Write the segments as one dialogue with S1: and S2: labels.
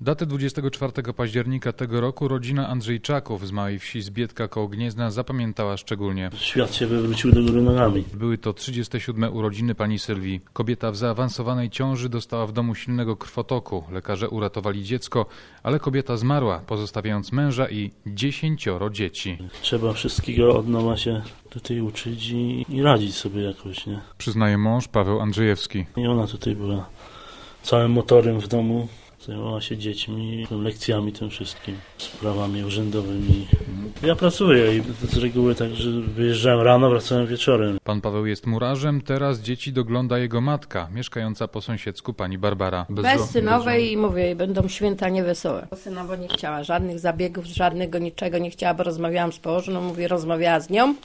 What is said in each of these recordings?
S1: Datę 24 października tego roku rodzina Andrzejczaków z małej wsi Zbiedka koło Gniezna zapamiętała szczególnie.
S2: Świat się wywrócił do góry nogami.
S1: Były to 37 urodziny pani Sylwii. Kobieta w zaawansowanej ciąży dostała w domu silnego krwotoku. Lekarze uratowali dziecko, ale kobieta zmarła, pozostawiając męża i 10 dzieci.
S2: Trzeba wszystkiego od nowa się tutaj uczyć i radzić sobie jakoś, nie?
S1: Przyznaje mąż Paweł Andrzejewski.
S2: I ona tutaj była całym motorem w domu. Zajmowała się dziećmi, lekcjami, tym wszystkim, sprawami urzędowymi. Ja pracuję i z reguły tak, że wyjeżdżałem rano, wracałem wieczorem.
S1: Pan Paweł jest murarzem, teraz dzieci dogląda jego matka, mieszkająca po sąsiedzku pani Barbara.
S3: Bez synowej i mówię, będą święta niewesołe. Synowa nie chciała żadnych zabiegów, żadnego niczego nie chciała, bo rozmawiałam z położną, mówi, rozmawiała z nią,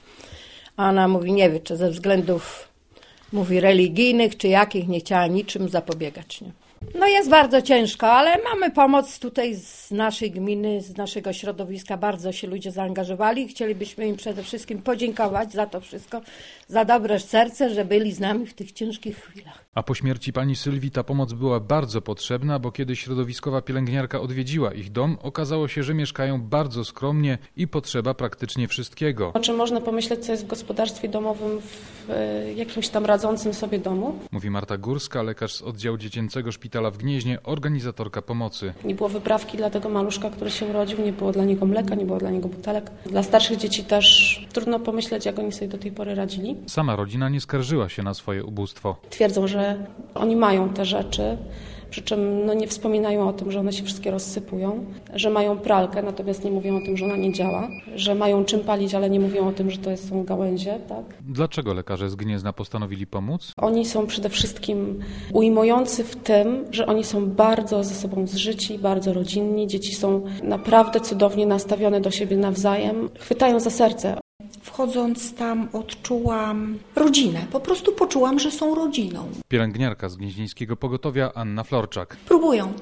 S3: a ona mówi, nie wie, czy ze względów, mówi, religijnych, czy jakich, nie chciała niczym zapobiegać, nie? No jest bardzo ciężko, ale mamy pomoc tutaj z naszej gminy, z naszego środowiska. Bardzo się ludzie zaangażowali. Chcielibyśmy im przede wszystkim podziękować za to wszystko, za dobre serce, że byli z nami w tych ciężkich chwilach.
S1: A po śmierci pani Sylwii ta pomoc była bardzo potrzebna, bo kiedy środowiskowa pielęgniarka odwiedziła ich dom, okazało się, że mieszkają bardzo skromnie i potrzeba praktycznie wszystkiego.
S4: O czym można pomyśleć, co jest w gospodarstwie domowym, w jakimś tam radzącym sobie domu?
S1: Mówi Marta Górska, lekarz z oddziału dziecięcego szpitala w Gnieźnie, organizatorka pomocy.
S4: Nie było wyprawki dla tego maluszka, który się urodził, nie było dla niego mleka, nie było dla niego butelek. Dla starszych dzieci też trudno pomyśleć, jak oni sobie do tej pory radzili.
S1: Sama rodzina nie skarżyła się na swoje ubóstwo.
S4: Twierdzą, że oni mają te rzeczy, przy czym nie wspominają o tym, że one się wszystkie rozsypują, że mają pralkę, natomiast nie mówią o tym, że ona nie działa, że mają czym palić, ale nie mówią o tym, że to są gałęzie. Tak?
S1: Dlaczego lekarze z Gniezna postanowili pomóc?
S4: Oni są przede wszystkim ujmujący w tym, że oni są bardzo ze sobą zżyci, bardzo rodzinni. Dzieci są naprawdę cudownie nastawione do siebie nawzajem, chwytają za serce.
S5: Wchodząc tam odczułam rodzinę, po prostu poczułam, że są rodziną.
S1: Pielęgniarka z gnieźnieńskiego pogotowia Anna Florczak.
S5: Próbują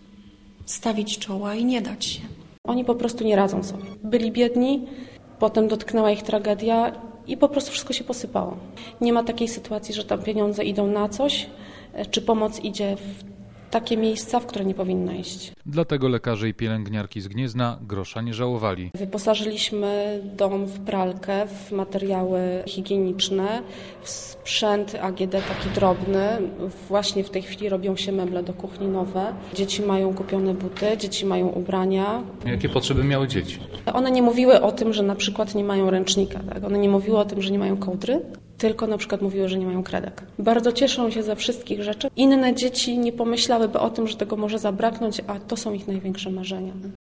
S5: stawić czoła i nie dać się.
S4: Oni po prostu nie radzą sobie. Byli biedni, potem dotknęła ich tragedia i po prostu wszystko się posypało. Nie ma takiej sytuacji, że tam pieniądze idą na coś, czy pomoc idzie w takie miejsca, w które nie powinna iść.
S1: Dlatego lekarze i pielęgniarki z Gniezna grosza nie żałowali.
S4: Wyposażyliśmy dom w pralkę, w materiały higieniczne, w sprzęt AGD taki drobny. Właśnie w tej chwili robią się meble do kuchni nowe. Dzieci mają kupione buty, dzieci mają ubrania.
S1: Jakie potrzeby miały dzieci?
S4: One nie mówiły o tym, że na przykład nie mają ręcznika. Tak? One nie mówiły o tym, że nie mają kołdry, tylko na przykład mówiły, że nie mają kredek. Bardzo cieszą się ze wszystkich rzeczy. Inne dzieci nie pomyślałyby o tym, że tego może zabraknąć, a to są ich największe marzenia.